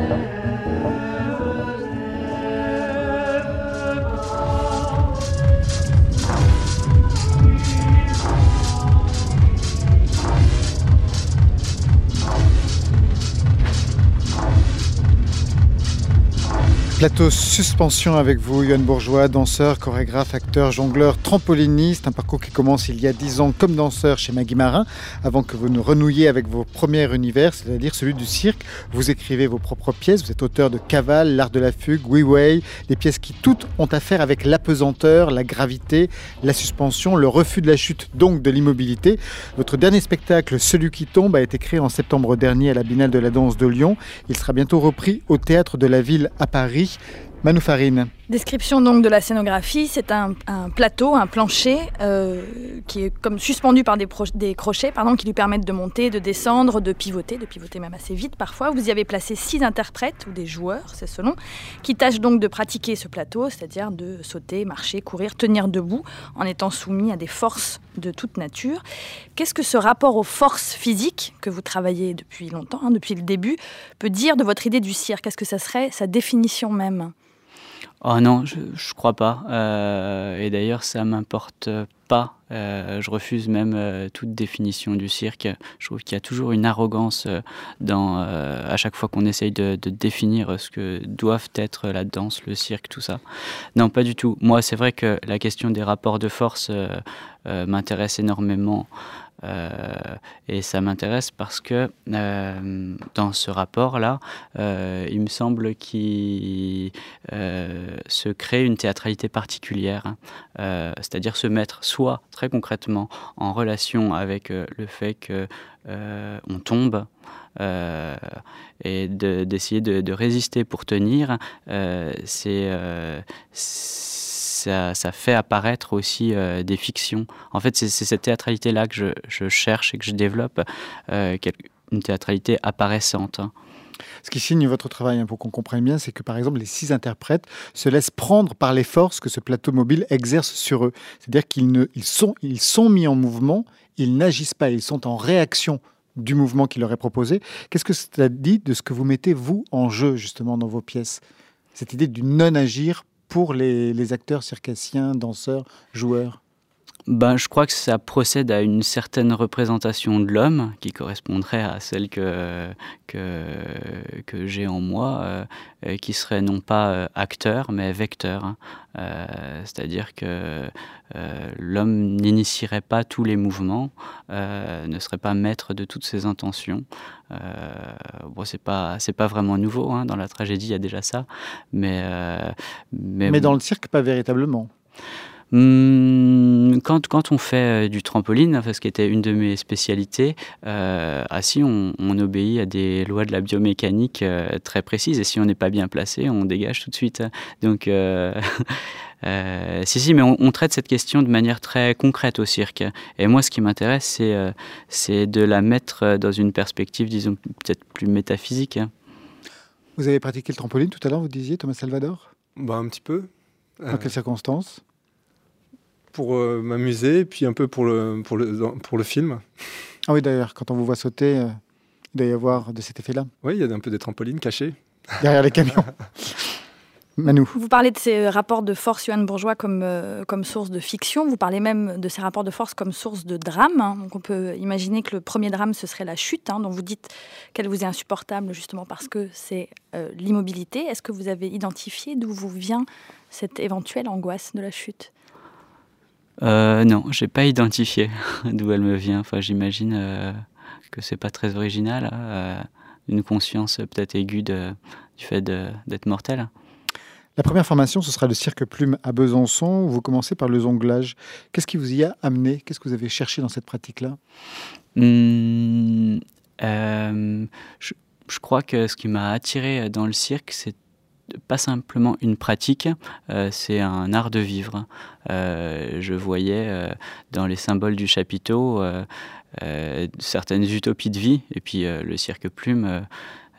Plateau suspension avec vous, Yoann Bourgeois, danseur, chorégraphe, acteur, jongleur, trampoliniste. Un parcours qui commence il y a 10 ans comme danseur chez Maggie Marin, avant que vous ne renouiez avec vos premiers univers, c'est-à-dire celui du cirque. Vous écrivez vos propres pièces, vous êtes auteur de Cavale, L'Art de la Fugue, Oui Way, des pièces qui toutes ont affaire avec l'apesanteur, la gravité, la suspension, le refus de la chute, donc de l'immobilité. Votre dernier spectacle, Celui qui tombe, a été créé en septembre dernier à la Biennale de la danse de Lyon. Il sera bientôt repris au Théâtre de la Ville à Paris. Manu Farine. Description donc de la scénographie, c'est un plateau, un plancher qui est comme suspendu par des crochets qui lui permettent de monter, de descendre, de pivoter même assez vite parfois. Vous y avez placé 6 interprètes ou des joueurs, c'est selon, qui tâchent donc de pratiquer ce plateau, c'est-à-dire de sauter, marcher, courir, tenir debout en étant soumis à des forces de toute nature. Qu'est-ce que ce rapport aux forces physiques que vous travaillez depuis longtemps, depuis le début, peut dire de votre idée du cirque ? Qu'est-ce que ça serait sa définition même ? Oh non, je crois pas. Et d'ailleurs, ça m'importe pas. Je refuse même toute définition du cirque. Je trouve qu'il y a toujours une arrogance à chaque fois qu'on essaye de définir ce que doivent être la danse, le cirque, tout ça. Non, pas du tout. Moi, c'est vrai que la question des rapports de force m'intéresse énormément. Et ça m'intéresse parce que dans ce rapport-là, il me semble qu'il se crée une théâtralité particulière, c'est-à-dire se mettre soit très concrètement en relation avec le fait que on tombe, et d'essayer de résister pour tenir, ça fait apparaître aussi des fictions. En fait, c'est cette théâtralité-là que je cherche et que je développe, une théâtralité apparaissante. Ce qui signe votre travail, pour qu'on comprenne bien, c'est que par exemple, les 6 interprètes se laissent prendre par les forces que ce plateau mobile exerce sur eux. C'est-à-dire qu'ils sont mis en mouvement, ils n'agissent pas, ils sont en réaction du mouvement qui leur est proposé. Qu'est-ce que cela dit de ce que vous mettez, vous, en jeu, justement, dans vos pièces ? Cette idée du non-agir pour les acteurs circassiens, danseurs, joueurs ? Je crois que ça procède à une certaine représentation de l'homme qui correspondrait à celle que j'ai en moi, qui serait non pas acteur, mais vecteur. C'est-à-dire que l'homme n'initierait pas tous les mouvements, ne serait pas maître de toutes ses intentions. C'est pas vraiment nouveau, dans la tragédie il y a déjà ça, mais dans le cirque pas véritablement. Quand on fait du trampoline, ce qui était une de mes spécialités, on obéit à des lois de la biomécanique très précises, et si on n'est pas bien placé, on dégage tout de suite. Donc, mais on traite cette question de manière très concrète au cirque. Et moi, ce qui m'intéresse, c'est de la mettre dans une perspective, disons, peut-être plus métaphysique. Vous avez pratiqué le trampoline tout à l'heure, vous disiez, Thomas Salvador ? Un petit peu. Dans quelles circonstances ? Pour m'amuser, et puis un peu pour le film. Ah oui, d'ailleurs, quand on vous voit sauter, il doit y avoir de cet effet-là. Oui, il y a un peu des trampolines cachés. Derrière les camions. Manu. Vous parlez de ces rapports de force, Yoann Bourgeois, comme source de fiction. Vous parlez même de ces rapports de force comme source de drame. Donc on peut imaginer que le premier drame, ce serait la chute, dont vous dites qu'elle vous est insupportable, justement parce que c'est l'immobilité. Est-ce que vous avez identifié d'où vous vient cette éventuelle angoisse de la chute ? Non, j'ai pas identifié d'où elle me vient. J'imagine que c'est pas très original, une conscience peut-être aiguë du fait d'être mortel. La première formation, ce sera le Cirque Plume à Besançon, où vous commencez par le jonglage. Qu'est-ce qui vous y a amené ? Qu'est-ce que vous avez cherché dans cette pratique-là ? Je crois que ce qui m'a attiré dans le cirque, pas simplement une pratique, c'est un art de vivre. Je voyais dans les symboles du chapiteau certaines utopies de vie, et puis le cirque Plume,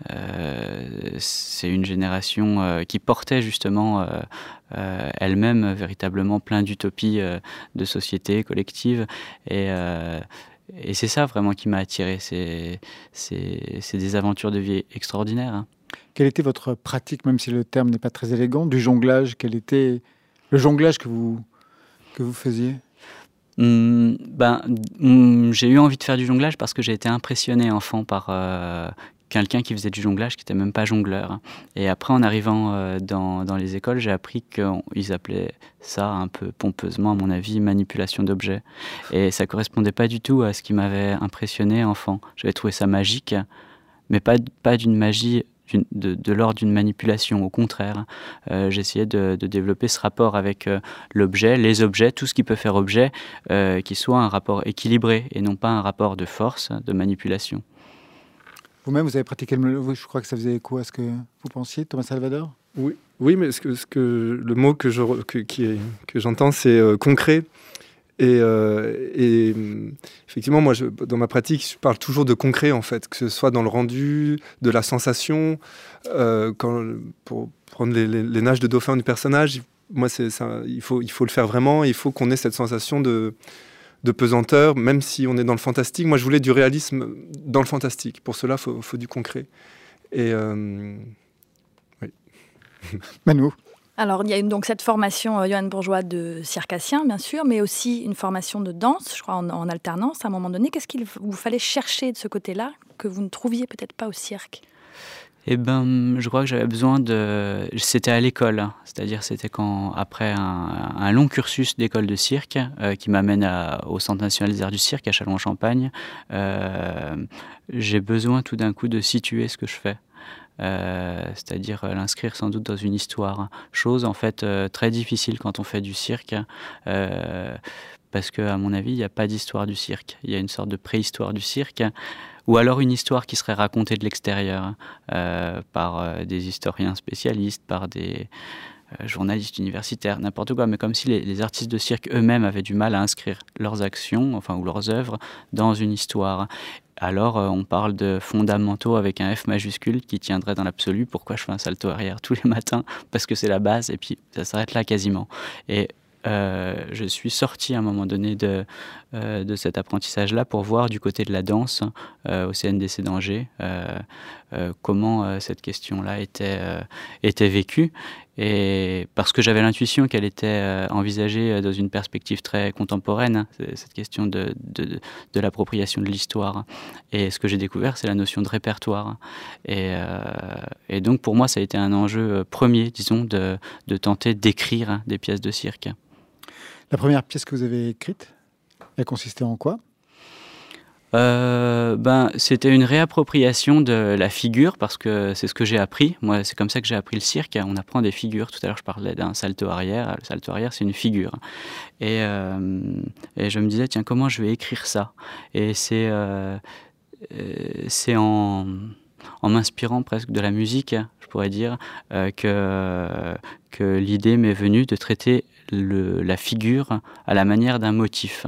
c'est une génération qui portait justement elle-même véritablement plein d'utopies de société collective, et c'est ça vraiment qui m'a attiré, c'est des aventures de vie extraordinaires, hein. Quelle était votre pratique, même si le terme n'est pas très élégant, du jonglage? Quel était le jonglage que vous faisiez? J'ai eu envie de faire du jonglage parce que j'ai été impressionné enfant par quelqu'un qui faisait du jonglage, qui n'était même pas jongleur. Et après, en arrivant dans les écoles, j'ai appris qu'ils appelaient ça, un peu pompeusement, à mon avis, manipulation d'objets. Et ça ne correspondait pas du tout à ce qui m'avait impressionné enfant. J'avais trouvé ça magique, mais pas d'une magie de l'ordre d'une manipulation. Au contraire, j'essayais de développer ce rapport avec l'objet, les objets, tout ce qui peut faire objet, qui soit un rapport équilibré et non pas un rapport de force, de manipulation. Vous-même, vous avez pratiqué je crois que ça faisait écho à ce que vous pensiez, Thomas Salvador? Oui, mais le mot que j'entends, c'est concret. Et effectivement, moi, dans ma pratique, je parle toujours de concret, en fait, que ce soit dans le rendu, de la sensation. Pour prendre les nages de dauphin du personnage, moi, il faut le faire vraiment. Il faut qu'on ait cette sensation de pesanteur, même si on est dans le fantastique. Moi, je voulais du réalisme dans le fantastique. Pour cela, il faut du concret. Et oui. Manu. Alors, il y a donc cette formation Johan Bourgeois de circassien, bien sûr, mais aussi une formation de danse, je crois, en alternance à un moment donné. Qu'est-ce qu'il vous fallait chercher de ce côté-là, que vous ne trouviez peut-être pas au cirque? Je crois que j'avais besoin de... C'était à l'école, hein. C'est-à-dire c'était après un long cursus d'école de cirque qui m'amène au Centre national des arts du cirque à Châlons-en-Champagne. J'ai besoin tout d'un coup de situer ce que je fais. C'est-à-dire l'inscrire sans doute dans une histoire. Chose en fait très difficile quand on fait du cirque, parce qu'à mon avis, il n'y a pas d'histoire du cirque. Il y a une sorte de préhistoire du cirque, ou alors une histoire qui serait racontée de l'extérieur par des historiens spécialistes, par des journalistes universitaires, n'importe quoi, mais comme si les artistes de cirque eux-mêmes avaient du mal à inscrire leurs actions, ou leurs œuvres, dans une histoire. Alors, on parle de fondamentaux avec un F majuscule qui tiendrait dans l'absolu. Pourquoi je fais un salto arrière tous les matins? Parce que c'est la base, et puis ça s'arrête là quasiment. Et je suis sorti à un moment donné de cet apprentissage-là pour voir du côté de la danse au CNDC d'Angers comment cette question-là était vécue. Et parce que j'avais l'intuition qu'elle était envisagée dans une perspective très contemporaine, cette question de l'appropriation de l'histoire. Et ce que j'ai découvert, c'est la notion de répertoire. Et donc pour moi, ça a été un enjeu premier, disons, de tenter d'écrire des pièces de cirque. La première pièce que vous avez écrite, elle consistait en quoi? C'était une réappropriation de la figure, parce que c'est ce que j'ai appris. Moi, c'est comme ça que j'ai appris le cirque. On apprend des figures. Tout à l'heure, je parlais d'un salto arrière. Le salto arrière, c'est une figure. Et je me disais, tiens, comment je vais écrire ça? Et c'est en m'inspirant presque de la musique, je pourrais dire, que l'idée m'est venue de traiter la figure à la manière d'un motif.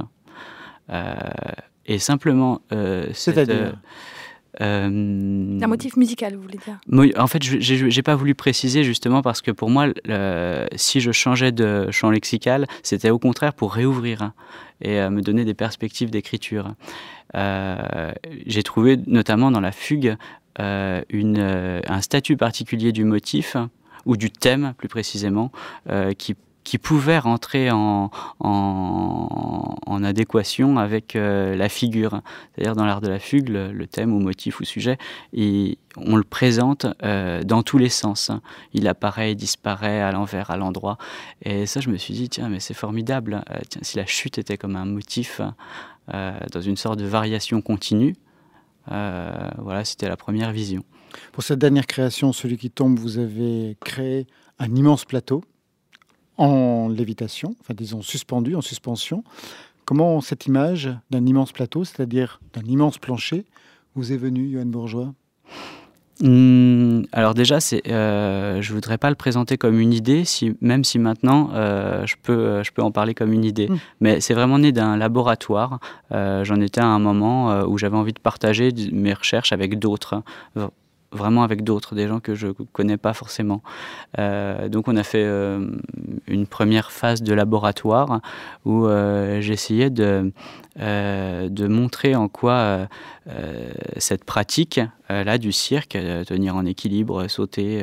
Et simplement... C'est-à-dire un motif musical, vous voulez dire? En fait, j'ai pas voulu préciser, justement, parce que pour moi, si je changeais de champ lexical, c'était au contraire pour réouvrir et me donner des perspectives d'écriture. J'ai trouvé, notamment dans la fugue, un statut particulier du motif, ou du thème, plus précisément, qui pouvait rentrer en adéquation avec la figure. C'est-à-dire, dans l'art de la fugue, le thème ou motif ou sujet, on le présente dans tous les sens. Il apparaît, il disparaît, à l'envers, à l'endroit. Et ça, je me suis dit, tiens, mais c'est formidable. Tiens, si la chute était comme un motif dans une sorte de variation continue, voilà, c'était la première vision. Pour cette dernière création, Celui qui tombe, vous avez créé un immense plateau en lévitation, enfin disons suspendu, en suspension. Comment cette image d'un immense plateau, c'est-à-dire d'un immense plancher, vous est venue, Johan Bourgeois? Alors déjà, je voudrais pas le présenter comme une idée, même si maintenant je peux en parler comme une idée. Mais c'est vraiment né d'un laboratoire. J'en étais à un moment où j'avais envie de partager mes recherches avec d'autres. Vraiment avec d'autres, des gens que je ne connais pas forcément. Donc on a fait une première phase de laboratoire où j'essayais de montrer en quoi cette pratique là du cirque, tenir en équilibre, sauter,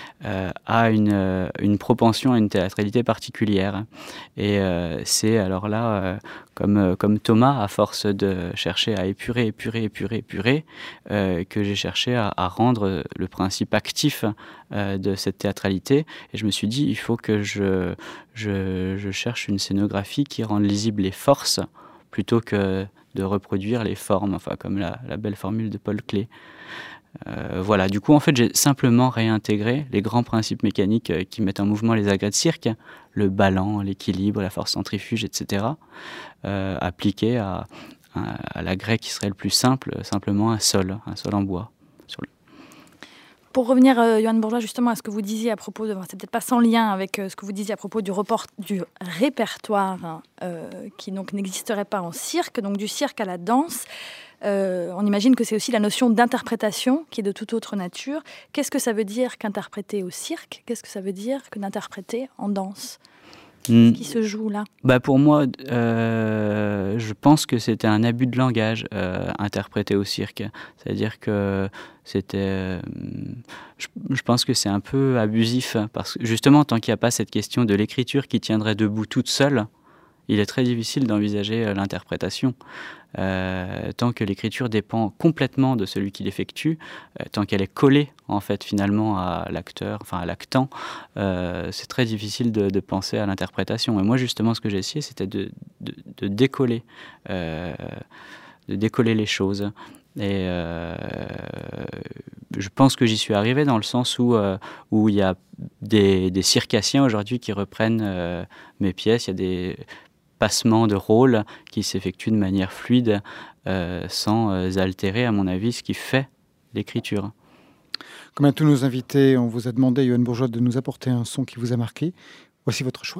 a une propension à une théâtralité particulière. Et c'est alors là, comme Thomas, à force de chercher à épurer, que j'ai cherché à rendre le principe actif de cette théâtralité. Et je me suis dit, il faut que je cherche une scénographie qui rende lisibles les forces plutôt que de reproduire les formes, enfin comme la belle formule de Paul Klee. Voilà, du coup, en fait, j'ai simplement réintégré les grands principes mécaniques qui mettent en mouvement les agrès de cirque, le ballon, l'équilibre, la force centrifuge, etc., appliqués à l'agrès qui serait le plus simple, simplement un sol en bois. Pour revenir, Yoann Bourgeois, justement à ce que vous disiez à propos c'est peut-être pas sans lien avec ce que vous disiez à propos du répertoire qui donc n'existerait pas en cirque, donc du cirque à la danse. On imagine que c'est aussi la notion d'interprétation qui est de toute autre nature. Qu'est-ce que ça veut dire qu'interpréter au cirque ? Qu'est-ce que ça veut dire que d'interpréter en danse ? Qu'est-ce qui se joue là ? Pour moi, je pense que c'était un abus de langage interprété au cirque. C'est-à-dire que c'était... je pense que c'est un peu abusif parce que justement, tant qu'il n'y a pas cette question de l'écriture qui tiendrait debout toute seule, il est très difficile d'envisager l'interprétation. Tant que l'écriture dépend complètement de celui qui l'effectue, tant qu'elle est collée en fait finalement à l'acteur, enfin à l'actant, c'est très difficile de penser à l'interprétation. Et moi justement ce que j'ai essayé c'était de décoller les choses. Et je pense que j'y suis arrivé dans le sens où il y a des circassiens aujourd'hui qui reprennent mes pièces, il y a des passement de rôle qui s'effectue de manière fluide sans altérer, à mon avis, ce qui fait l'écriture. Comme à tous nos invités, on vous a demandé, Yoann Bourgeois, de nous apporter un son qui vous a marqué. Voici votre choix.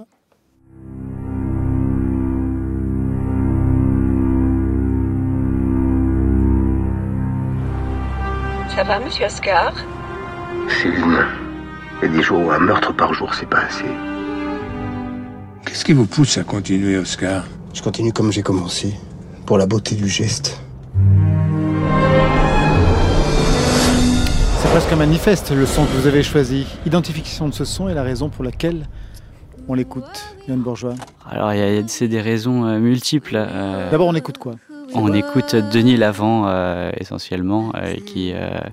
Ça va, monsieur Oscar ? Céline, il y a des jours où un meurtre par jour, c'est pas assez. Qu'est-ce qui vous pousse à continuer, Oscar ? Je continue comme j'ai commencé, pour la beauté du geste. C'est presque un manifeste, le son que vous avez choisi. Identification de ce son et la raison pour laquelle on l'écoute, Yoann Bourgeois. Alors, c'est des raisons multiples. D'abord, on écoute quoi ? On écoute Denis Lavant, essentiellement, qui...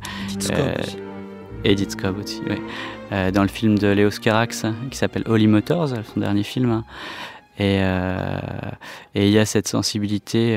Edith Scobb aussi, oui. Dans le film de Léos Carax qui s'appelle Holy Motors, son dernier film. Et il y a cette sensibilité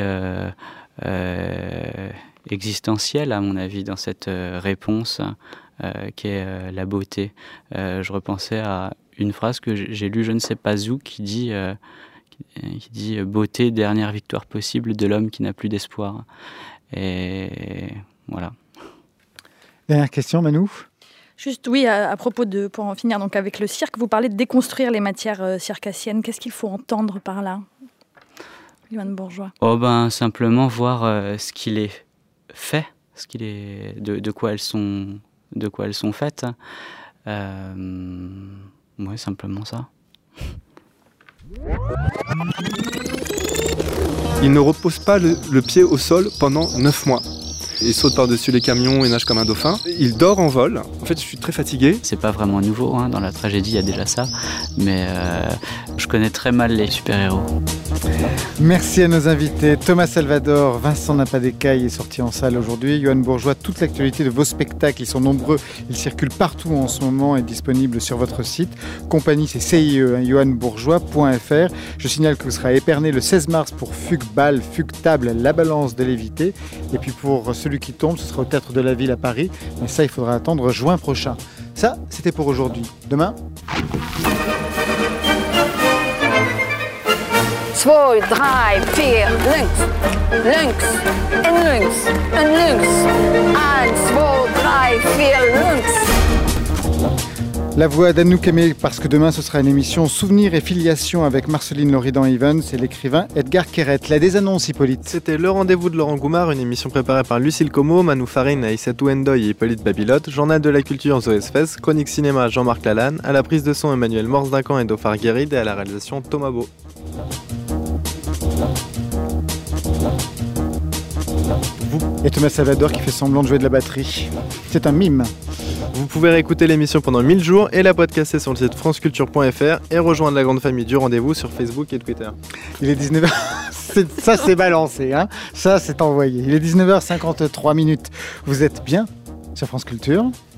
existentielle, à mon avis, dans cette réponse qui est la beauté. Je repensais à une phrase que j'ai lue je ne sais pas où qui dit « Beauté, dernière victoire possible de l'homme qui n'a plus d'espoir ». Et voilà. Dernière question, Manou ? Juste, oui, à propos pour en finir donc avec le cirque, vous parlez de déconstruire les matières circassiennes. Qu'est-ce qu'il faut entendre par là, Yoann Bourgeois ? Simplement voir ce qu'il est fait, de quoi elles sont faites. Ouais, simplement ça. Il ne repose pas le pied au sol pendant 9 mois. Il saute par-dessus les camions et nage comme un dauphin. Il dort en vol. En fait, je suis très fatigué. C'est pas vraiment nouveau, hein. Dans la tragédie, il y a déjà ça. Mais je connais très mal les super-héros. Merci à nos invités. Thomas Salvador, Vincent Napadécaille est sorti en salle aujourd'hui. Yoann Bourgeois, toute l'actualité de vos spectacles, ils sont nombreux. Ils circulent partout en ce moment et disponibles sur votre site. Compagnie, c'est CIE, yoannbourgeois.fr. Je signale que vous serez à Épernay le 16 mars pour Fugue Bal, Fugue Table, La Balance de Lévité. Et puis pour celui qui tombe, ce sera au Théâtre de la Ville à Paris. Mais ça, il faudra attendre juin prochain. Ça, c'était pour aujourd'hui. Demain... 2, 3, 4, links, links, en links, en links. 1, 2, 3, 4. La voix d'Anouk Aimé, parce que demain ce sera une émission Souvenirs et filiation avec Marceline Loridan-Evans et l'écrivain Edgar Quérette. La désannonce, Hippolyte. C'était Le Rendez-vous de Laurent Goumard, une émission préparée par Lucille Como, Manou Farine, Aïssatou Endoy et Hippolyte Babilote, Journal de la Culture Zoé Sfez, Chronique Cinéma Jean-Marc Lalanne, à la prise de son Emmanuel Morse-Duncan et Dauphard Guéride et à la réalisation Thomas Beau. Et Thomas Salvador qui fait semblant de jouer de la batterie. C'est un mime. Vous pouvez réécouter l'émission pendant 1000 jours et la podcaster sur le site franceculture.fr et rejoindre la grande famille du rendez-vous sur Facebook et Twitter. Il est 19h. Ça, c'est balancé, hein. Ça, c'est envoyé. Il est 19h53 minutes. Vous êtes bien sur France Culture.